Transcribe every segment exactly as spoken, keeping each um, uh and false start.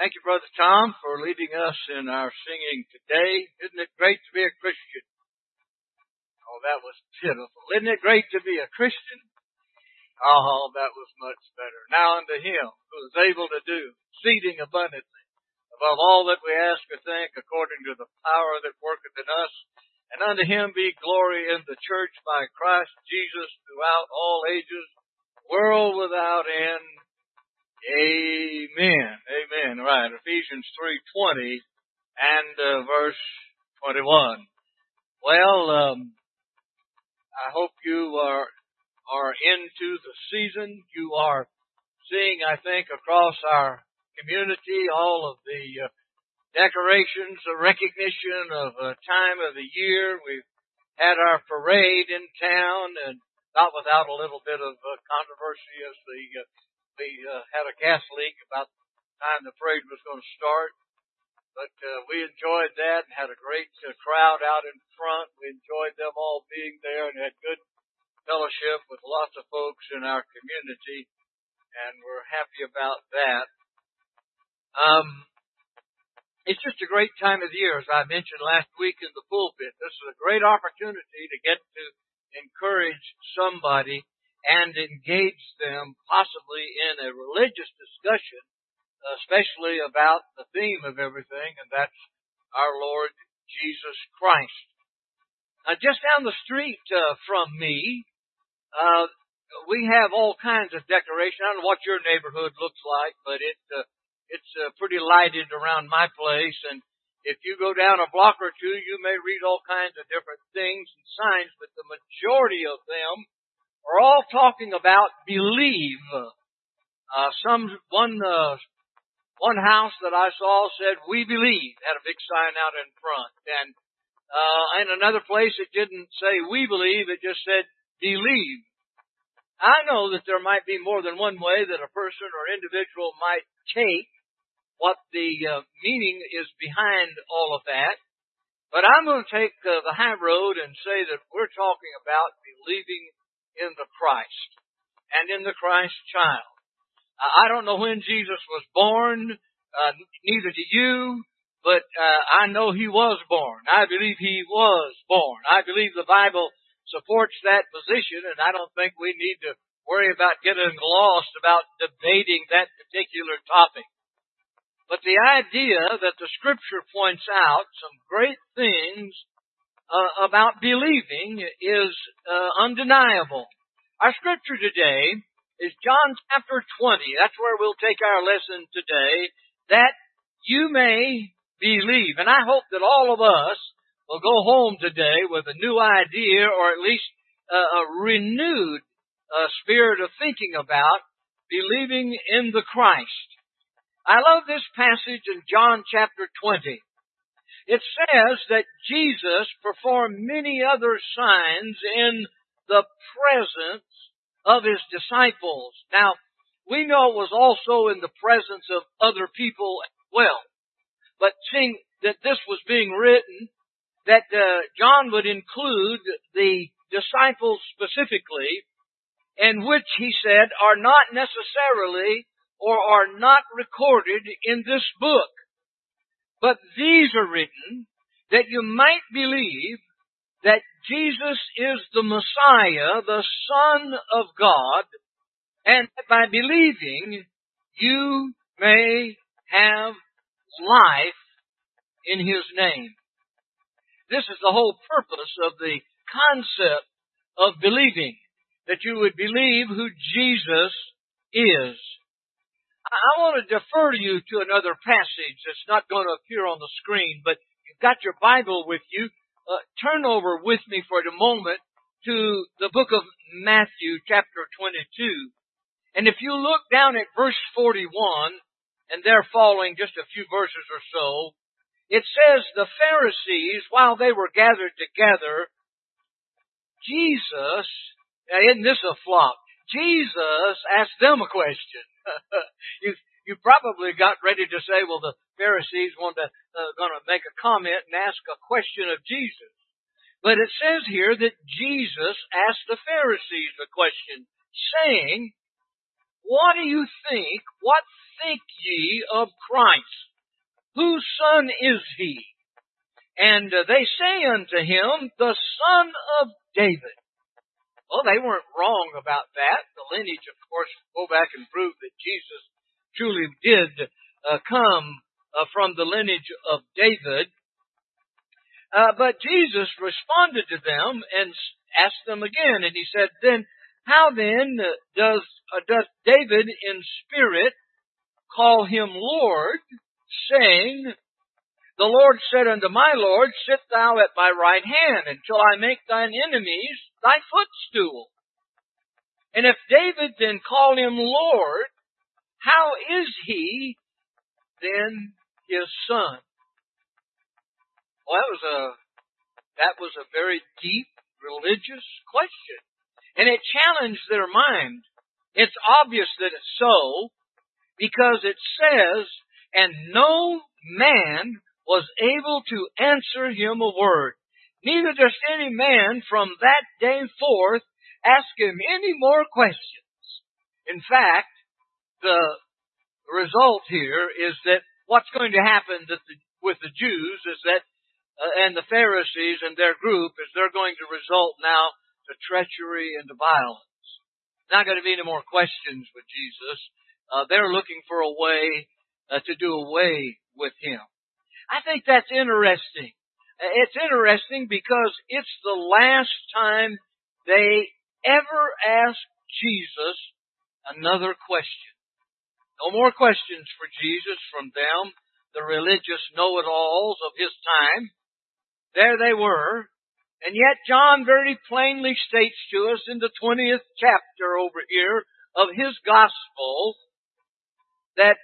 Thank you, Brother Tom, for leading us in our singing today. Isn't it great to be a Christian? Oh, that was beautiful. Isn't it great to be a Christian? Oh, that was much better. Now unto Him who is able to do exceeding abundantly above all that we ask or think, according to the power that worketh in us. And unto Him be glory in the church by Christ Jesus throughout all ages, world without end. Amen. Amen. Right. Ephesians three twenty and uh, verse twenty-one. Well, um, I hope you are are into the season. You are seeing, I think, across our community all of the uh, decorations, the recognition of a time of the year. We've had our parade in town, and not without a little bit of uh, controversy as the uh, we uh, had a gas leak about the time the parade was going to start. But uh, we enjoyed that and had a great uh, crowd out in front. We enjoyed them all being there and had good fellowship with lots of folks in our community, and we're happy about that. Um, it's just a great time of the year, as I mentioned last week in the pulpit. This is a great opportunity to get to encourage somebody and engage them possibly in a religious discussion, especially about the theme of everything, and that's our Lord Jesus Christ. Uh, just down the street uh, from me, uh, we have all kinds of decoration. I don't know what your neighborhood looks like, but it uh, it's uh, pretty lighted around my place, and if you go down a block or two, you may read all kinds of different things and signs, but the majority of them are all talking about believe. Uh, some one uh, one house that I saw said "We believe," had a big sign out in front, and uh, in another place it didn't say "We believe," it just said "Believe." I know that there might be more than one way that a person or individual might take what the uh, meaning is behind all of that, but I'm going to take uh, the high road and say that we're talking about believing in the Christ and in the Christ child. I don't know when Jesus was born, uh, neither do you, but uh, I know He was born. I believe He was born. I believe the Bible supports that position, and I don't think we need to worry about getting lost about debating that particular topic. But the idea that the Scripture points out some great things Uh, about believing is uh, undeniable. Our scripture today is John chapter twenty. That's where we'll take our lesson today, that you may believe. And I hope that all of us will go home today with a new idea, or at least uh, a renewed uh, spirit of thinking about believing in the Christ. I love this passage in John chapter twenty. It says that Jesus performed many other signs in the presence of His disciples. Now, we know it was also in the presence of other people as well. But seeing that this was being written, that uh, John would include the disciples specifically, and which he said are not necessarily or are not recorded in this book. But these are written that you might believe that Jesus is the Messiah, the Son of God, and that by believing you may have life in His name. This is the whole purpose of the concept of believing, that you would believe who Jesus is. I want to defer you to another passage that's not going to appear on the screen, but you've got your Bible with you. Uh, turn over with me for a moment to the book of Matthew, chapter twenty-two. And if you look down at verse forty-one, and there following just a few verses or so, it says, the Pharisees, while they were gathered together, Jesus, now isn't this a flop? Jesus asked them a question. you you probably got ready to say, well, the Pharisees want to uh, going to make a comment and ask a question of Jesus. But it says here that Jesus asked the Pharisees a question, saying, what do you think? What think ye of Christ? Whose son is he? And uh, they say unto him, the son of David. Well, they weren't wrong about that. The lineage, of course, go back and prove that Jesus truly did uh, come uh, from the lineage of David. Uh, but Jesus responded to them and asked them again, and he said, then, how then does, uh, does David in spirit call him Lord, saying, the Lord said unto my Lord, sit thou at my right hand until I make thine enemies thy footstool. And if David then call him Lord, how is he then his son? Well, that was a, that was a very deep religious question. And it challenged their mind. It's obvious that it's so, because it says, and no man was able to answer him a word. Neither does any man from that day forth ask him any more questions. In fact, the result here is that what's going to happen that the, with the Jews is that, uh, and the Pharisees and their group, is they're going to result now to treachery and to violence. Not going to be any more questions with Jesus. Uh, they're looking for a way uh, to do away with him. I think that's interesting. It's interesting because it's the last time they ever asked Jesus another question. No more questions for Jesus from them, the religious know-it-alls of his time. There they were. And yet John very plainly states to us in the twentieth chapter over here of his gospel that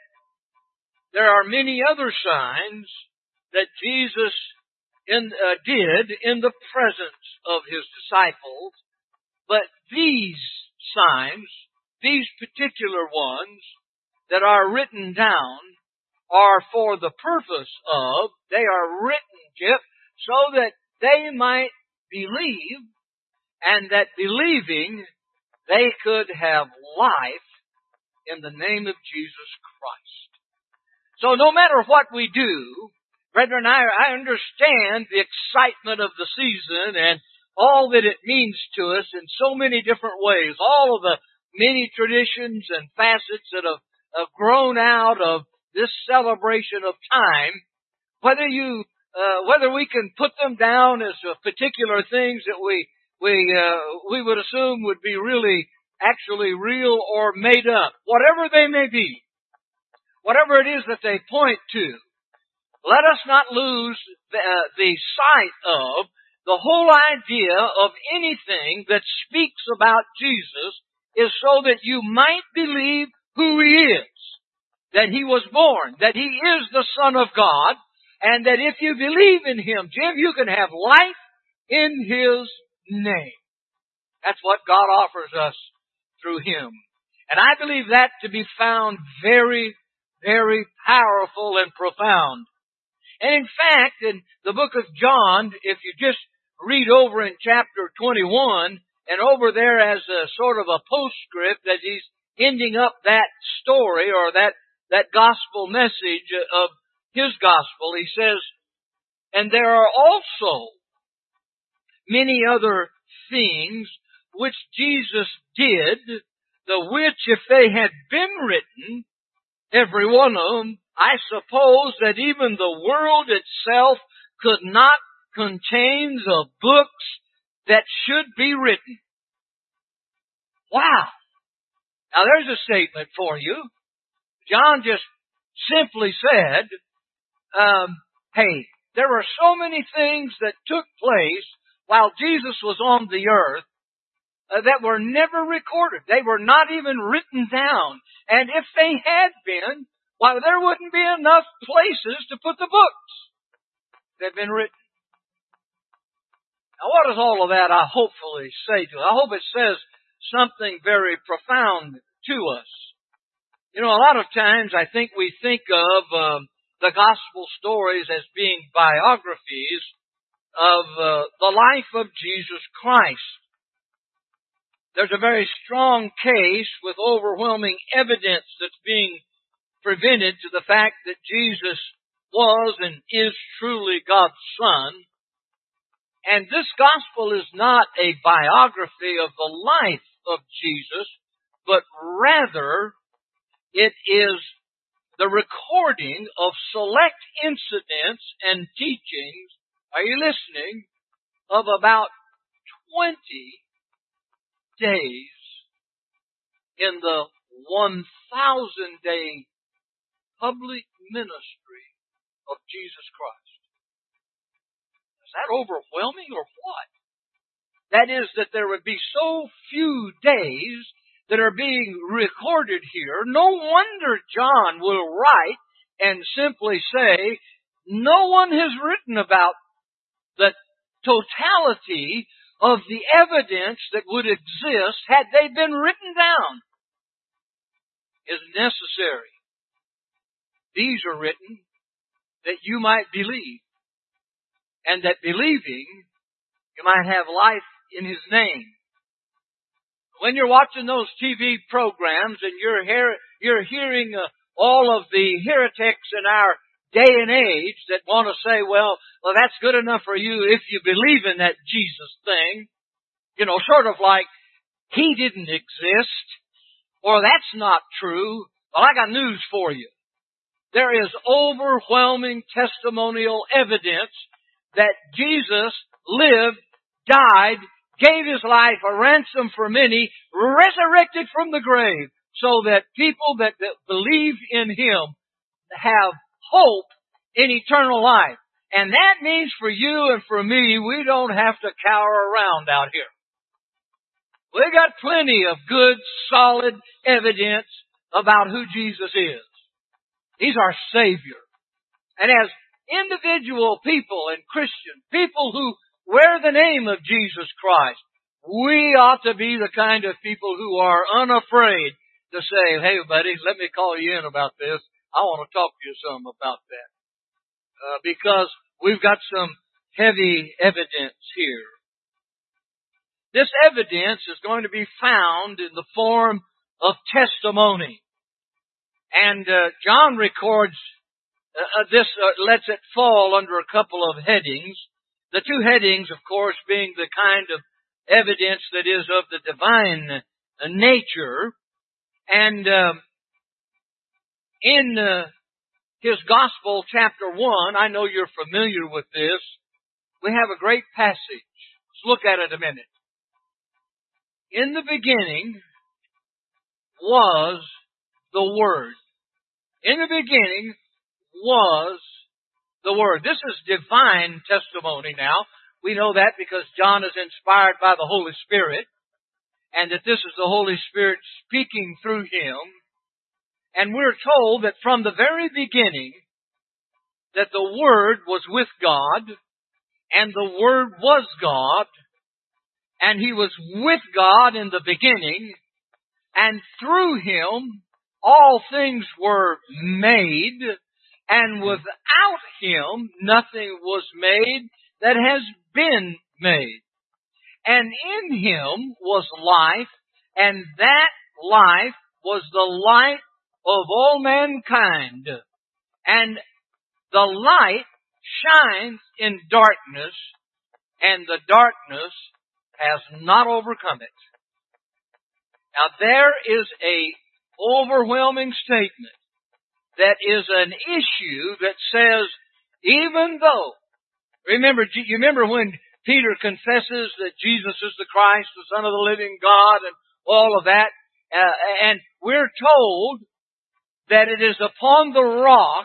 there are many other signs that Jesus in, uh, did in the presence of his disciples, but these signs, these particular ones that are written down, are for the purpose of, they are written, Chip, so that they might believe, and that believing they could have life in the name of Jesus Christ. So no matter what we do, brethren, I, I understand the excitement of the season and all that it means to us in so many different ways. All of the many traditions and facets that have, have grown out of this celebration of time. Whether you, uh, whether we can put them down as uh, particular things that we we uh, we would assume would be really actually real or made up, whatever they may be, whatever it is that they point to. Let us not lose the, uh, the sight of the whole idea of anything that speaks about Jesus is so that you might believe who He is, that He was born, that He is the Son of God, and that if you believe in Him, Jim, you can have life in His name. That's what God offers us through Him. And I believe that to be found very, very powerful and profound. And in fact, in the book of John, if you just read over in chapter twenty-one, and over there as a sort of a postscript as he's ending up that story or that, that gospel message of his gospel, he says, and there are also many other things which Jesus did, the which if they had been written, every one of them, I suppose that even the world itself could not contain the books that should be written. Wow! Now there's a statement for you. John just simply said, um, hey, there were so many things that took place while Jesus was on the earth uh, that were never recorded. They were not even written down. And if they had been, why, there wouldn't be enough places to put the books that have been written. Now, what does all of that, I hopefully, say to us? I hope it says something very profound to us. You know, a lot of times I think we think of um, the gospel stories as being biographies of uh, the life of Jesus Christ. there's a very strong case with overwhelming evidence that's being presented to the fact that Jesus was and is truly God's Son. And this gospel is not a biography of the life of Jesus, but rather it is the recording of select incidents and teachings, are you listening, of about twenty days in the one thousand day public ministry of Jesus Christ. Is that overwhelming or what? That is, that there would be so few days that are being recorded here. No wonder John will write and simply say, no one has written about the totality of the evidence that would exist had they been written down. Is necessary. These are written that you might believe, and that believing you might have life in His name. When you're watching those T V programs and you're hear, you're hearing uh, all of the heretics in our day and age that want to say, well, well, that's good enough for you if you believe in that Jesus thing, you know, sort of like He didn't exist, or that's not true. Well, I got news for you. There is overwhelming testimonial evidence that Jesus lived, died, gave His life a ransom for many, resurrected from the grave, so that people that, that believe in Him have hope in eternal life. And that means for you and for me, we don't have to cower around out here. We got plenty of good, solid evidence about who Jesus is. He's our Savior. And as individual people and Christian, people who wear the name of Jesus Christ, we ought to be the kind of people who are unafraid to say, hey buddy, let me call you in about this. I want to talk to you some about that. Uh, because we've got some heavy evidence here. This evidence is going to be found in the form of testimony. And uh, John records uh, this, uh, lets it fall under a couple of headings. The two headings, of course, being the kind of evidence that is of the divine uh, nature. And uh, in uh, his Gospel, chapter one, I know you're familiar with this, we have a great passage. Let's look at it a minute. In the beginning was the Word. In the beginning was the Word. This is divine testimony now. We know that because John is inspired by the Holy Spirit, and that this is the Holy Spirit speaking through him. And we're told that from the very beginning that the Word was with God, and the Word was God, and He was with God in the beginning, and through Him all things were made, and without Him nothing was made that has been made. And in Him was life, and that life was the light of all mankind. And the light shines in darkness, and the darkness has not overcome it. Now there is a overwhelming statement that is an issue that says, even though, remember, you remember when Peter confesses that Jesus is the Christ, the Son of the living God, and all of that, uh, and we're told that it is upon the rock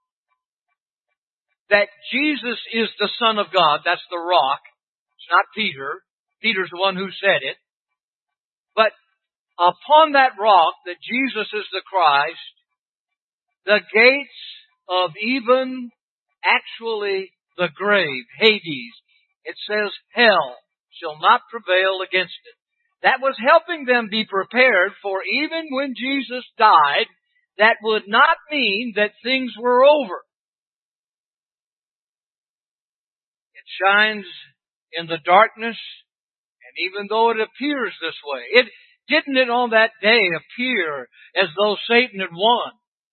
that Jesus is the Son of God. That's the rock. It's not Peter. Peter's the one who said it. But upon that rock that Jesus is the Christ, the gates of even actually the grave, Hades, it says hell shall not prevail against it. That was helping them be prepared for even when Jesus died, that would not mean that things were over. It shines in the darkness, and And even though it appears this way, it didn't it on that day appear as though Satan had won?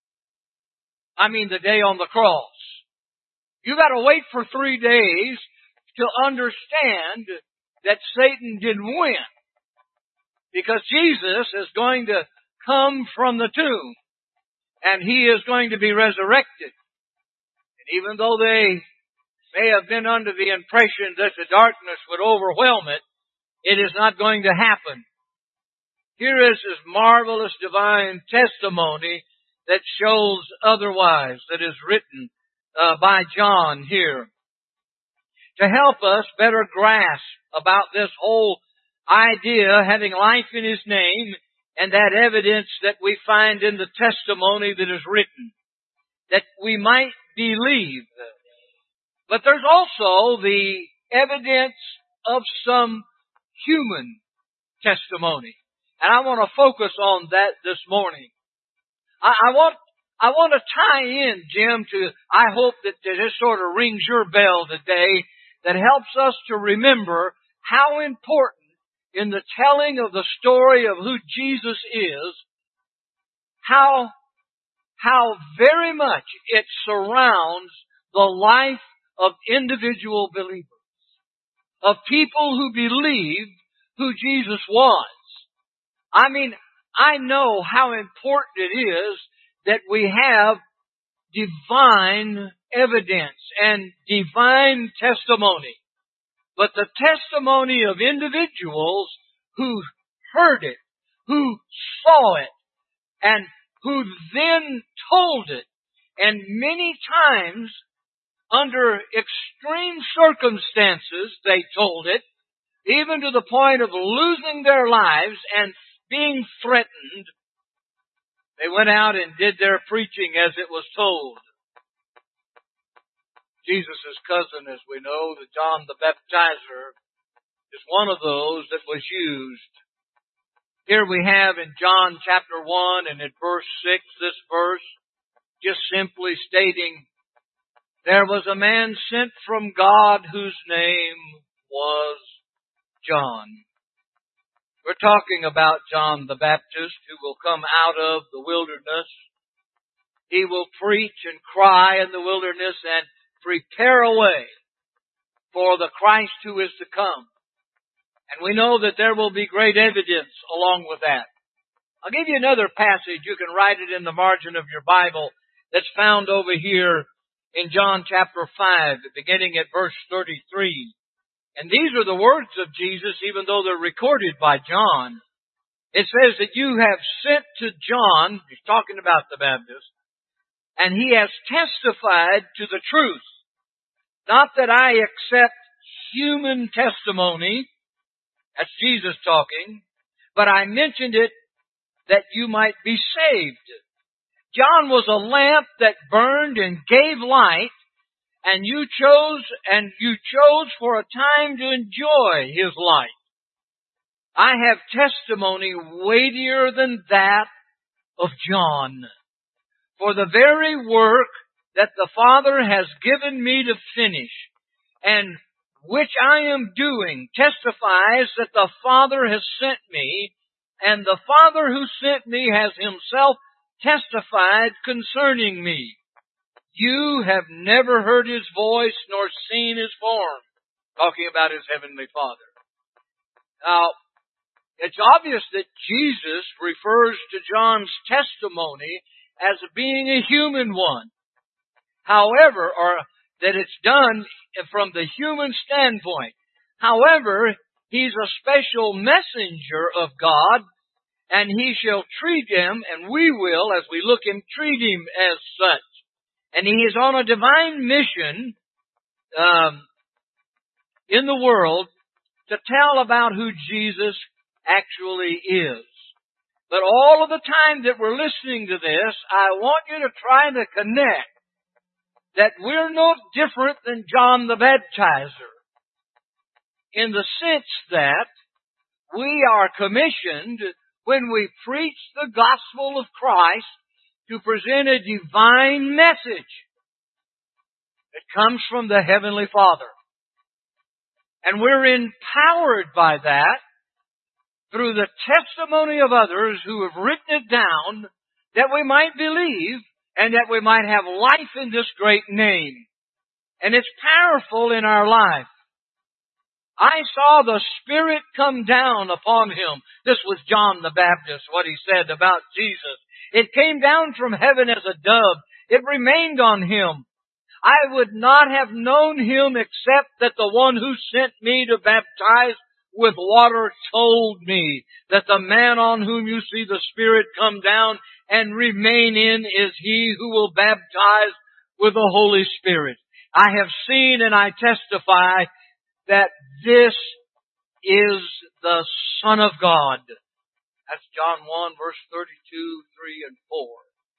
I mean the day on the cross. You got to wait for three days to understand that Satan didn't win. Because Jesus is going to come from the tomb. And He is going to be resurrected. And even though they may have been under the impression that the darkness would overwhelm it, it is not going to happen. Here is His marvelous divine testimony that shows otherwise, that is written uh, by John here. To help us better grasp about this whole idea, having life in His name, and that evidence that we find in the testimony that is written, that we might believe. But there's also the evidence of some human testimony. And I want to focus on that this morning. I, I want I want to tie in, Jim, to, I hope that this sort of rings your bell today, that helps us to remember how important in the telling of the story of who Jesus is, how, how very much it surrounds the life of individual believers, of people who believed who Jesus was. I mean, I know how important it is that we have divine evidence and divine testimony. But the testimony of individuals who heard it, who saw it, and who then told it, and many times under extreme circumstances they told it, even to the point of losing their lives and being threatened, they went out and did their preaching as it was told. Jesus' cousin, as we know, the John the Baptizer, is one of those that was used. Here we have in John chapter one and in verse six, this verse, just simply stating, there was a man sent from God whose name was John. We're talking about John the Baptist, who will come out of the wilderness. He will preach and cry in the wilderness and prepare a way for the Christ who is to come. And we know that there will be great evidence along with that. I'll give you another passage. You can write it in the margin of your Bible that's found over here in John chapter five, beginning at verse thirty-three. And these are the words of Jesus, even though they're recorded by John. It says that you have sent to John, he's talking about the Baptist, and he has testified to the truth. Not that I accept human testimony, that's Jesus talking, but I mentioned it that you might be saved. John was a lamp that burned and gave light, and you chose, and you chose for a time to enjoy his light. I have testimony weightier than that of John. For the very work that the Father has given me to finish, and which I am doing, testifies that the Father has sent me, and the Father who sent me has himself testified concerning me. You have never heard his voice nor seen his form. Talking about his heavenly Father. Now, it's obvious that Jesus refers to John's testimony as being a human one. However, or that it's done from the human standpoint. However, he's a special messenger of God, and he shall treat him, and we will, as we look him, treat him as such. And he is on a divine mission um, in the world to tell about who Jesus actually is. But all of the time that we're listening to this, I want you to try to connect that we're no different than John the Baptizer, in the sense that we are commissioned, when we preach the gospel of Christ, to present a divine message that comes from the Heavenly Father. And we're empowered by that through the testimony of others who have written it down, that we might believe and that we might have life in this great name. And it's powerful in our life. I saw the Spirit come down upon him. This was John the Baptist, what he said about Jesus. It came down from heaven as a dove. It remained on him. I would not have known him except that the one who sent me to baptize with water told me that the man on whom you see the Spirit come down and remain in is he who will baptize with the Holy Spirit. I have seen and I testify that this is the Son of God. That's John one, verse thirty-two, three, and four.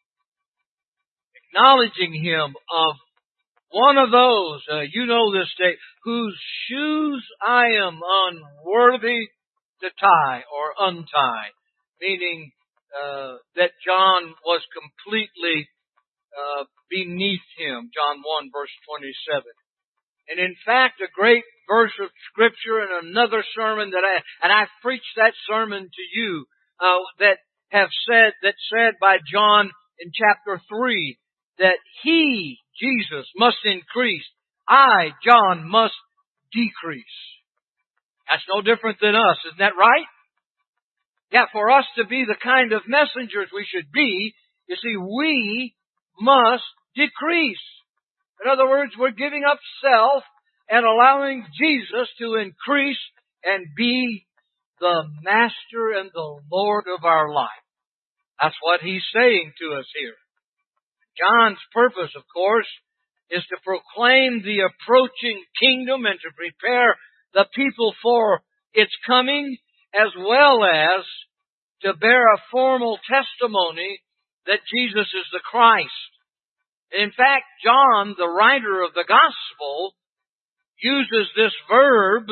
Acknowledging him of one of those, uh, you know this day, whose shoes I am unworthy to tie or untie. Meaning uh, that John was completely uh, beneath him. John one, verse twenty-seven. And in fact, a great verse of Scripture and another sermon that I, and I've preached that sermon to you, uh, that have said, that said by John in chapter three, that He, Jesus, must increase. I, John, must decrease. That's no different than us, isn't that right? Yeah, for us to be the kind of messengers we should be, you see, we must decrease. In other words, we're giving up self and allowing Jesus to increase and be the Master and the Lord of our life. That's what He's saying to us here. John's purpose, of course, is to proclaim the approaching kingdom and to prepare the people for its coming, as well as to bear a formal testimony that Jesus is the Christ. In fact, John, the writer of the Gospel, uses this verb,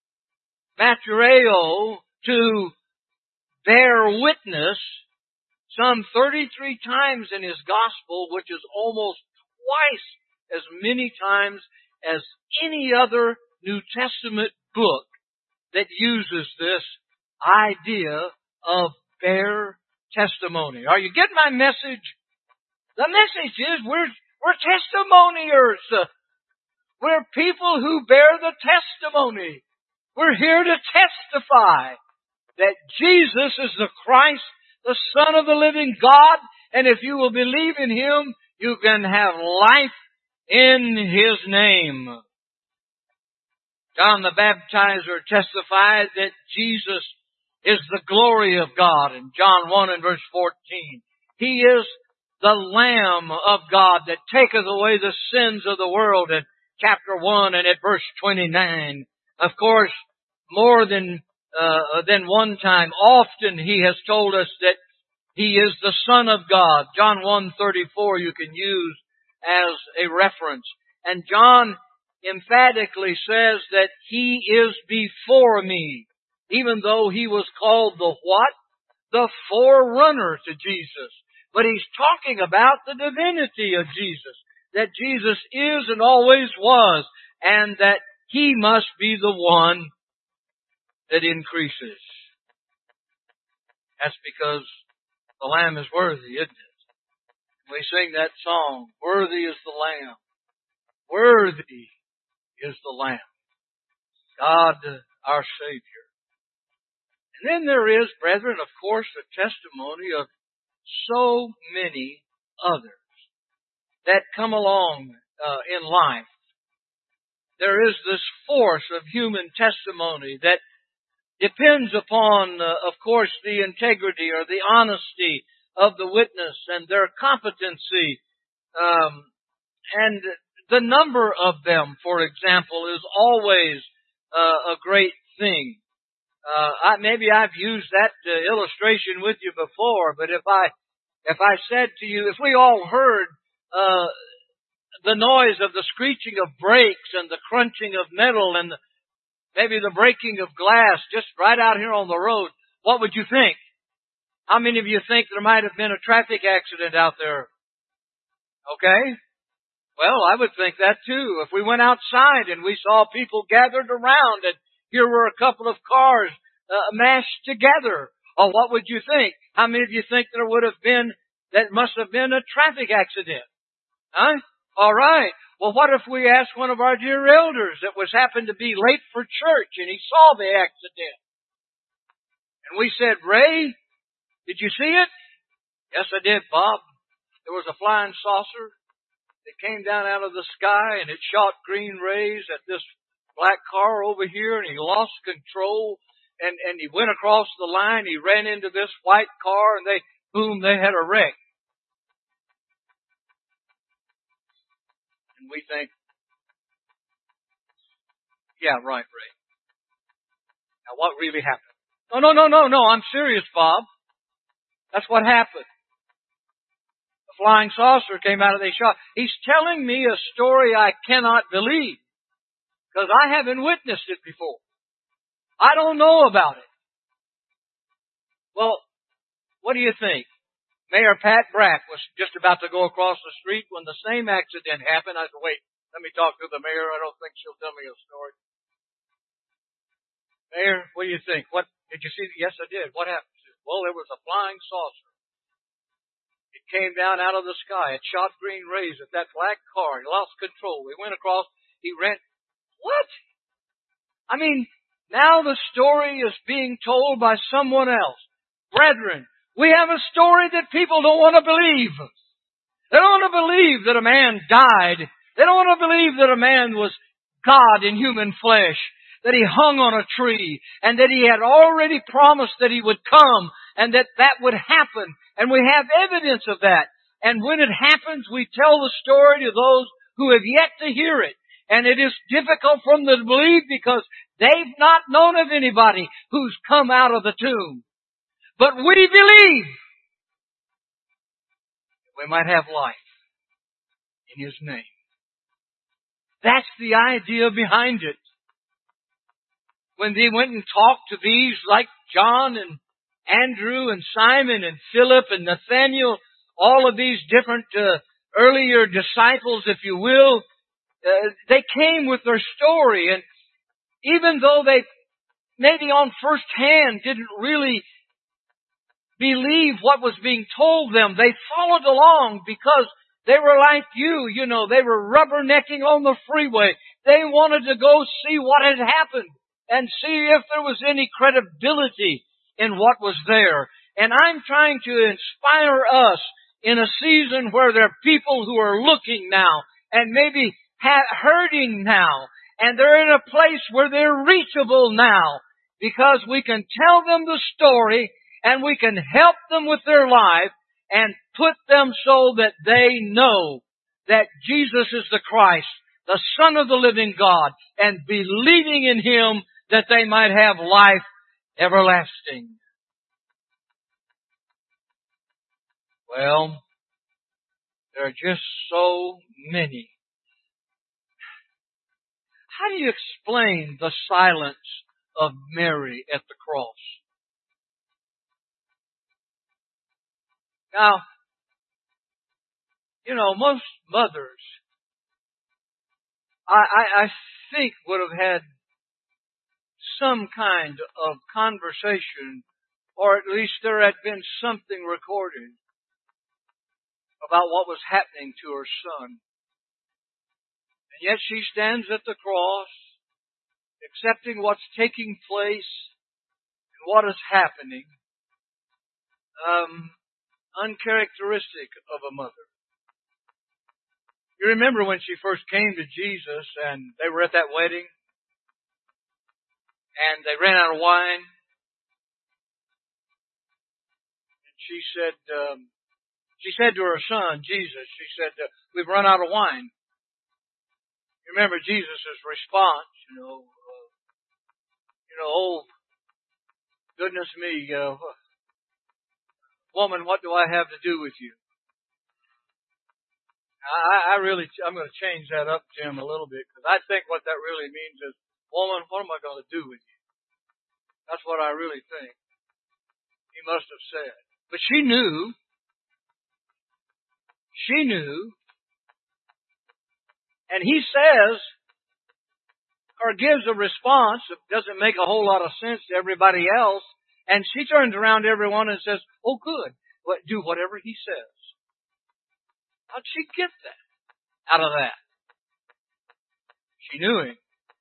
matureo, to bear witness some thirty-three times in his Gospel, which is almost twice as many times as any other New Testament book that uses this idea of bear testimony. Are you getting my message? The message is we're, we're testimoniers. We're people who bear the testimony. We're here to testify that Jesus is the Christ, the Son of the living God, and if you will believe in Him, you can have life in His name. John the Baptizer testified that Jesus is the glory of God in John one and verse fourteen. He is the Lamb of God that taketh away the sins of the world in chapter one and at verse twenty-nine. Of course, more than uh, than one time, often He has told us that He is the Son of God. John one thirty-four you can use as a reference. And John emphatically says that He is before me, even though He was called the what? The forerunner to Jesus. But He's talking about the divinity of Jesus, that Jesus is and always was, and that He must be the one that increases. That's because the Lamb is worthy, isn't it? We sing that song, worthy is the Lamb. Worthy is the Lamb. God, our Savior. And then there is, brethren, of course, the testimony of so many others that come along uh, in life. There is this force of human testimony that depends upon, uh, of course, the integrity or the honesty of the witness and their competency. Um, and the number of them, for example, is always uh, a great thing. Uh, I, maybe I've used that uh, illustration with you before, but if I, if I said to you, if we all heard, uh, the noise of the screeching of brakes and the crunching of metal and the, maybe the breaking of glass just right out here on the road, what would you think? How many of you think there might have been a traffic accident out there? Okay? Well, I would think that too. If we went outside and we saw people gathered around and here were a couple of cars uh, mashed together, oh, what would you think? How many of you think there would have been, that must have been a traffic accident? Huh? All right. Well, what if we asked one of our dear elders that was happened to be late for church and he saw the accident? And we said, Ray, did you see it? Yes, I did, Bob. There was a flying saucer. It came down out of the sky and it shot green rays at this black car over here and he lost control and, and he went across the line. He ran into this white car and they, boom, they had a wreck. And we think, yeah, right, Ray. Now what really happened? No, no, no, no, no, I'm serious, Bob. That's what happened. The flying saucer came out of the shot. He's telling me a story I cannot believe because I haven't witnessed it before. I don't know about it. Well, what do you think? Mayor Pat Brack was just about to go across the street when the same accident happened. I said, wait, let me talk to the mayor. I don't think she'll tell me a story. Mayor, what do you think? What did you see? Yes, I did. What happened? Well, there was a flying saucer. It came down out of the sky. It shot green rays at that black car. He lost control. We went across. He ran. What? I mean, now the story is being told by someone else. Brethren, we have a story that people don't want to believe. They don't want to believe that a man died. They don't want to believe that a man was God in human flesh, that he hung on a tree, and that he had already promised that he would come, and that that would happen. And we have evidence of that. And when it happens, we tell the story to those who have yet to hear it. And it is difficult for them to believe because they've not known of anybody who's come out of the tomb. But we believe we might have life in His name. That's the idea behind it. When they went and talked to these like John and Andrew and Simon and Philip and Nathaniel, all of these different uh, earlier disciples, if you will, uh, they came with their story. And even though they maybe on first hand didn't really believe what was being told them, they followed along because they were like you, you know, they were rubbernecking on the freeway. They wanted to go see what had happened and see if there was any credibility in what was there. And I'm trying to inspire us in a season where there are people who are looking now and maybe ha- hurting now, and they're in a place where they're reachable now because we can tell them the story and we can help them with their life and put them so that they know that Jesus is the Christ, the Son of the living God, and believing in Him that they might have life everlasting. Well, there are just so many. How do you explain the silence of Mary at the cross? Now, you know, most mothers, I, I, I think would have had some kind of conversation, or at least there had been something recorded about what was happening to her son. And yet she stands at the cross, accepting what's taking place and what is happening. Um, uncharacteristic of a mother. You remember when she first came to Jesus and they were at that wedding and they ran out of wine. And she said, um, she said to her son, Jesus, she said, uh, we've run out of wine. You remember Jesus' response, you know, uh, you know, oh, goodness me, uh, woman, what do I have to do with you? I, I really, I'm going to change that up, Jim, a little bit, because I think what that really means is, woman, what am I going to do with you? That's what I really think he must have said. But she knew, she knew And he says, or gives a response that doesn't make a whole lot of sense to everybody else. And she turns around to everyone and says, oh, good. Well, do whatever he says. How'd she get that out of that? She knew him.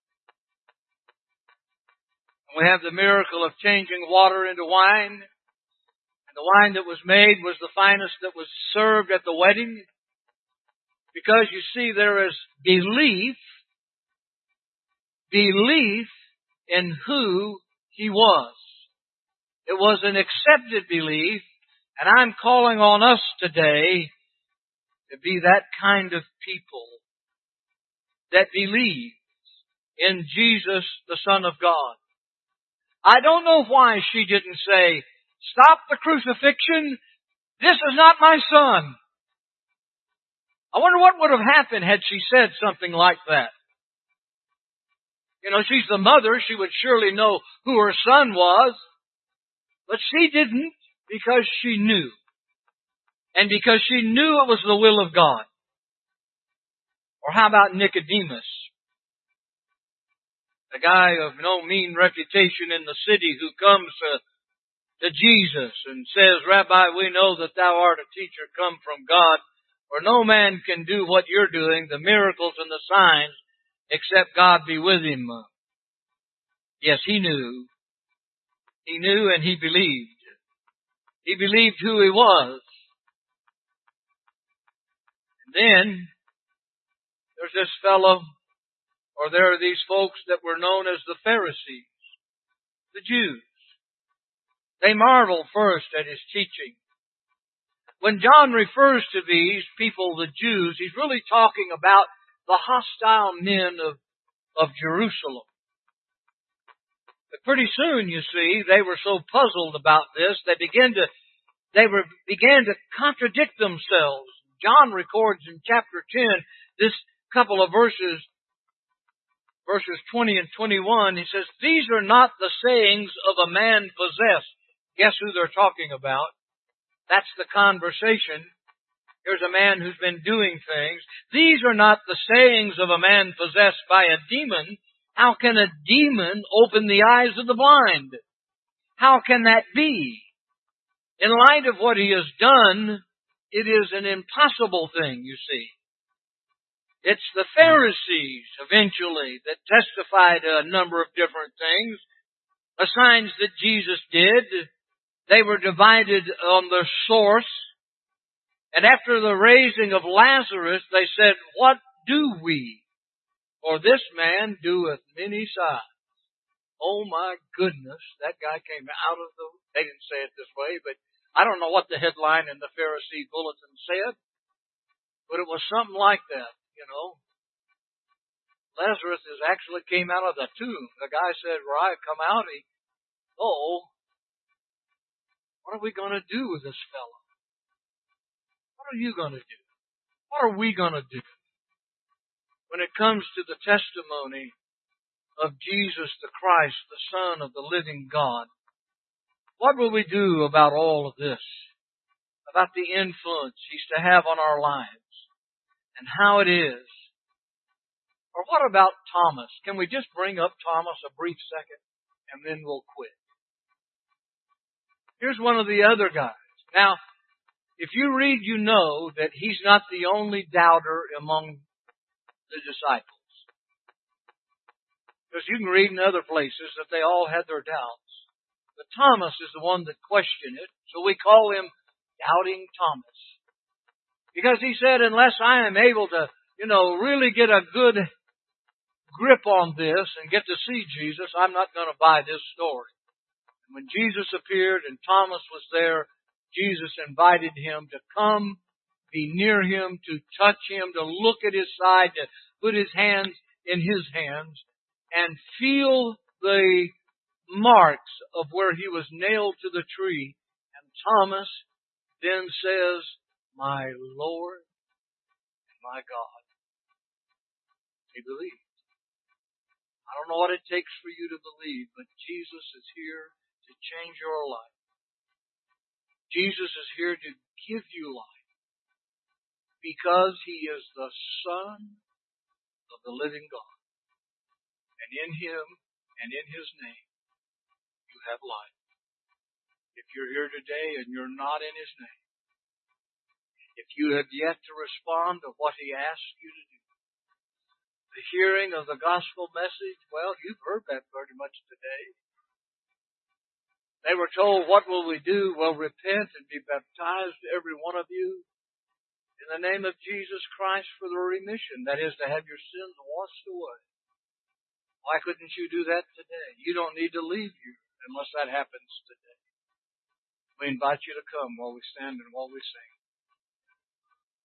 We have the miracle of changing water into wine. And the wine that was made was the finest that was served at the wedding. Because you see, there is belief, belief in who he was. It was an accepted belief, and I'm calling on us today to be that kind of people that believes in Jesus, the Son of God. I don't know why she didn't say, stop the crucifixion, this is not my son. I wonder what would have happened had she said something like that. You know, she's the mother, she would surely know who her son was. But she didn't, because she knew. And because she knew it was the will of God. Or how about Nicodemus? A guy of no mean reputation in the city who comes to, to Jesus and says, Rabbi, we know that thou art a teacher come from God, for no man can do what you're doing, the miracles and the signs, except God be with him. Yes, he knew. He knew and he believed. He believed who he was. And then, there's this fellow, or there are these folks that were known as the Pharisees, the Jews. They marveled first at his teaching. When John refers to these people, the Jews, he's really talking about the hostile men of, of Jerusalem. But pretty soon, you see, they were so puzzled about this, they began to, they were, began to contradict themselves. John records in chapter ten, this couple of verses, verses twenty and twenty-one, he says, these are not the sayings of a man possessed. Guess who they're talking about? That's the conversation. Here's a man who's been doing things. These are not the sayings of a man possessed by a demon. How can a demon open the eyes of the blind? How can that be? In light of what he has done, it is an impossible thing, you see. It's the Pharisees, eventually, that testify to a number of different things. The signs that Jesus did, they were divided on the source. And after the raising of Lazarus, they said, what do we? For this man doeth many signs. Oh my goodness, that guy came out of the, they didn't say it this way, but I don't know what the headline in the Pharisee bulletin said, but it was something like that, you know. Lazarus is actually came out of the tomb. The guy said, right, come out. He, oh, what are we going to do with this fellow? What are you going to do? What are we going to do? When it comes to the testimony of Jesus the Christ, the Son of the living God, what will we do about all of this? About the influence He's to have on our lives and how it is? Or what about Thomas? Can we just bring up Thomas a brief second and then we'll quit? Here's one of the other guys. Now, if you read, you know that he's not the only doubter among the disciples. Because you can read in other places that they all had their doubts. But Thomas is the one that questioned it, so we call him Doubting Thomas. Because he said, unless I am able to, you know, really get a good grip on this and get to see Jesus, I'm not going to buy this story. And when Jesus appeared and Thomas was there, Jesus invited him to come, be near him, to touch him, to look at his side, to put his hands in his hands, and feel the marks of where he was nailed to the tree. And Thomas then says, my Lord and my God. He believed. I don't know what it takes for you to believe, but Jesus is here to change your life. Jesus is here to give you life because He is the Son of the living God. And in Him and in His name, you have life. If you're here today and you're not in His name, if you have yet to respond to what He asks you to do, the hearing of the gospel message, well, you've heard that pretty much today. They were told, what will we do? Well, repent and be baptized, every one of you, in the name of Jesus Christ for the remission. That is, to have your sins washed away. Why couldn't you do that today? You don't need to leave here unless that happens today. We invite you to come while we stand and while we sing.